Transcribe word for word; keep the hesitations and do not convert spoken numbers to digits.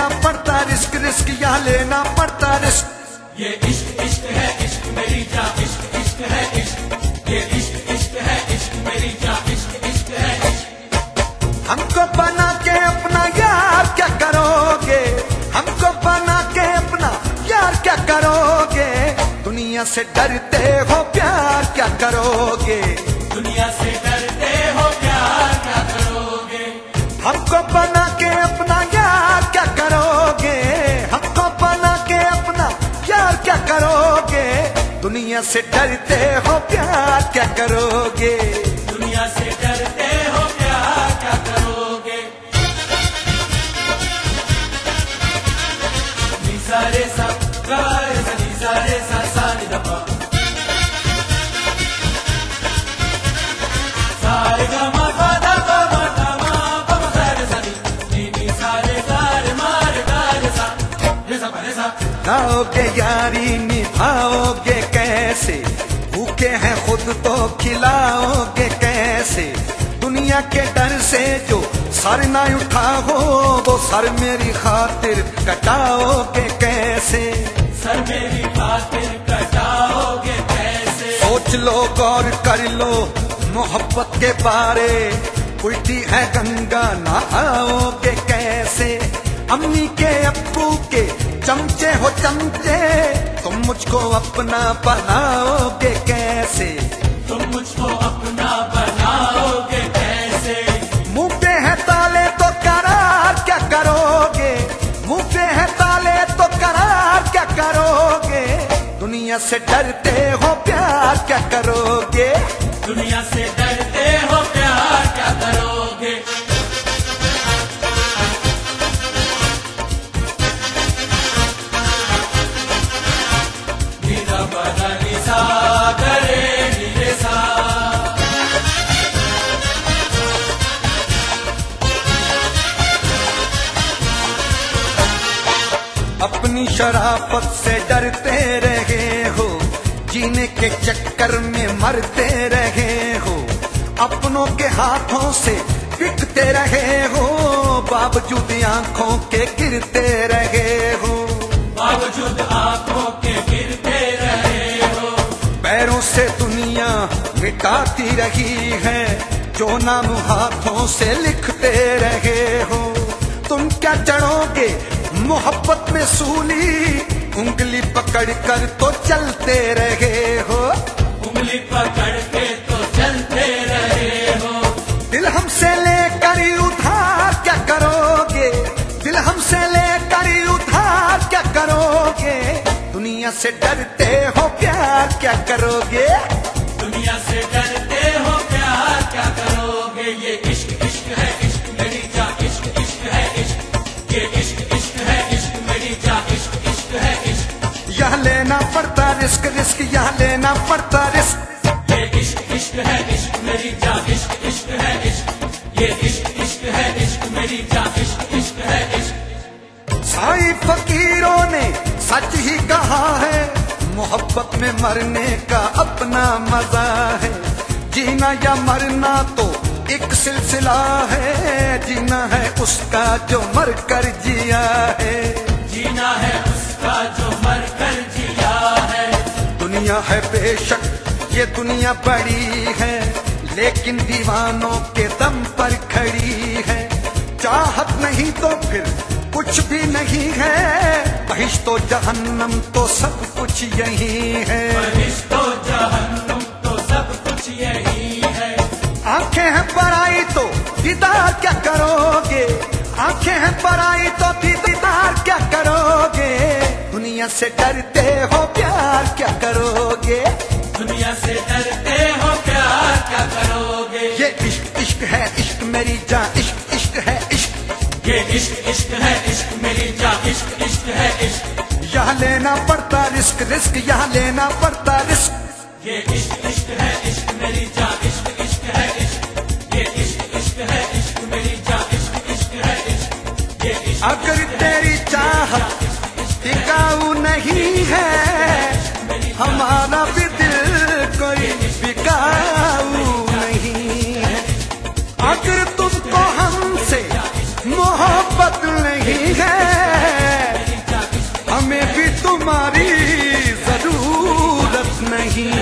लेना पड़ता risk, risk यहाँ लेना पड़ता रिस्क। ये इश्क इश्क है इश्क मेरी जान, इश्क इश्क है इश्क, ये इश्क इश्क है इश्क मेरी जान, इश्क इश्क है इश्क। हमको बना के अपना यार क्या करोगे, हमको बना के अपना यार क्या करोगे, दुनिया से डरते हो प्यार क्या करोगे, दुनिया से डरते हो प्यार क्या करोगे। हमको बना के अपना यार क्या करोगे, हमको बना के अपना यार क्या करोगे, दुनिया से डरते हो प्यार क्या करोगे, दुनिया से डरते हो प्यार क्या करोगे। नी सा रे सा गा रे सा, नी सा रे सा सा नी दा पा, सा रे गा मा पा दा पा मा गा मा पा मा सा रे सा नी, नी नी सा रे गा रे मा रे गा रे सा, रे सा पा रे सा। गाओगे यारी निभाओगे कैसे, भूखे हैं खुद तो खिलाओगे कैसे, दुनिया के डर से जो सर ना उठा हो वो सर मेरी खातिर कटाओगे कैसे, सर मेरी खातिर कटाओगे कैसे। सोच लो गौर कर लो मोहब्बत के बारे, उल्टी है गंगा नहाओगे कैसे, अम्मी के अब्बू के चमचे हो चमचे, तुम मुझको अपना बनाओगे कैसे, तुम मुझको अपना बनाओगे कैसे। मुंह पे है ताले तो करार क्या करोगे, मुंह पे है ताले तो करार क्या करोगे, दुनिया से डरते हो प्यार क्या करोगे, दुनिया से डरते हो प्यार क्या करोगे। नीरा बदा निसा करे नीरे सा, अपनी शराफत से डरते रहे हो, जीने के चक्कर में मरते रहे हो, अपनों के हाथों से बिकते रहे हो, बावजूद आंखों के गिरते रहे हो, बावजूद आंखों के गिरते रहे हो। पैरों से दुनिया मिटाती रही है, जो नाम हाथों से लिखते रहे हो, तुम क्या चढ़ोगे मोहब्बत में सूली, उंगली पकड़ कर तो चलते रहे हो, उंगली पकड़ के तो चलते रहे हो। दिल हमसे लेकर उधार क्या करोगे, दिल हमसे लेकर उधार क्या करोगे, दुनिया से डरते हो प्यार क्या करोगे, दुनिया से डरते हो प्यार क्या करोगे। ये इश्क इश्क है इश्क मेरी जान, इश्क इश्क है इश्क, ये इश्क इश्क है इश्क मेरी जान, इश्क इश्क है इश्क। यहाँ लेना पड़ता रिस्क, रिस्क यहाँ लेना पड़ता रिस्क, ये इश्क इश्क है इश्क मेरी जान, इश्क इश्क है इश्क, ये इश्क इश्क है इश्क मेरी जान, इश्क इश्क है इश्क। साईं फकीरों ने सच ही कहा है, मोहब्बत में मरने का अपना मजा है, जीना या मरना तो एक सिलसिला है, जीना है उसका जो मर कर जिया है, जीना है उसका जो मर कर जिया है। दुनिया है बेशक ये दुनिया बड़ी है, लेकिन दीवानों के दम पर खड़ी है, चाहत नहीं तो फिर कुछ भी नहीं है, बहिश्त तो जहन्नम तो सब कुछ यही है, बहिश्त तो जहन्नम तो सब कुछ यही है। आंखें हैं पराई तो दीदार क्या करोगे, आंखें हैं पराई तो दीदार क्या करोगे, दुनिया से डरते हो प्यार क्या करोगे, दुनिया से डरते हो प्यार क्या करोगे। ये इश्क इश्क है इश्क मेरी जान, इश्क इश्क है इश्क, ये इश्क इश्क है इश्क मेरी जान, इश्क इश्क है इश्क। यहाँ लेना पड़ता रिस्क, रिस्क यहाँ लेना पड़ता रिस्क, ये इश्क इश्क है इश्क मेरी जान, इश्क इश्क है इश्क, ये इश्क इश्क है इश्क मेरी जान, इश्क इश्क है इश्क, ये इश्क। अगर तेरी चाहत टिकाऊ नहीं है, हमारा भी दिल कोई बिकाऊ नहीं है, अगर तुमको हमसे मोहब्बत नहीं है, में भी तुम्हारी जरूरत नहीं।